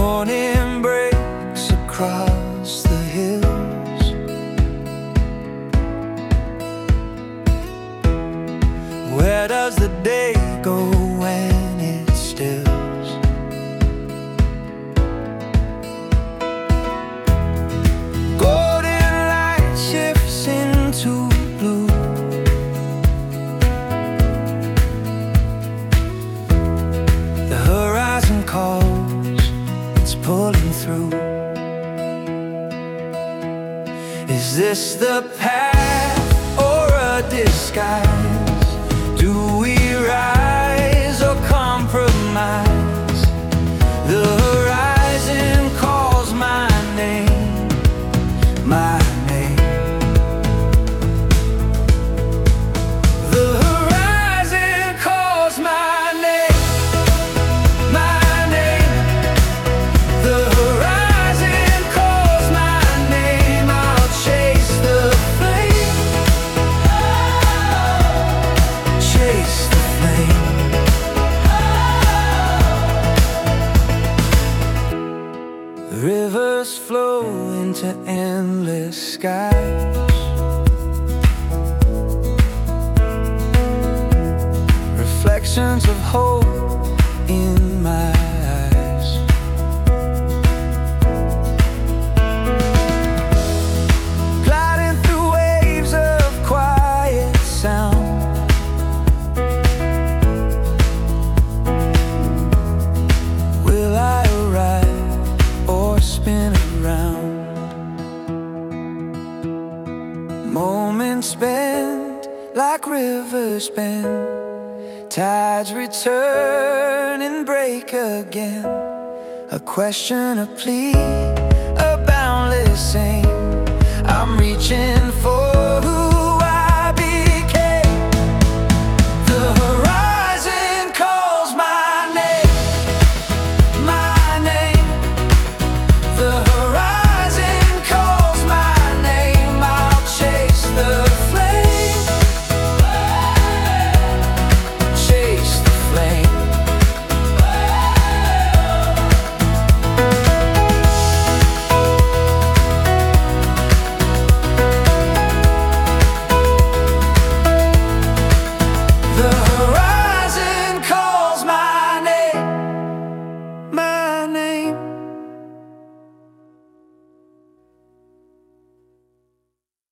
morning breaks across the hills. Where does the day go when it stills? Golden light shifts into blue. The horizon calls, it's pulling through. Is this the path or a disguise? Do we rise or compromise? The horizon calls my name, my name. The horizon calls my name, my name. The horizon calls my name. I'll chase the flame, chase the flame. Rivers flow into endless skies. Reflections of hope in my eyes. Gliding through waves of quiet sound. Will I arrive or spin around? Moments bend like rivers bend. Tides return and break again. A question, a plea, a boundless end.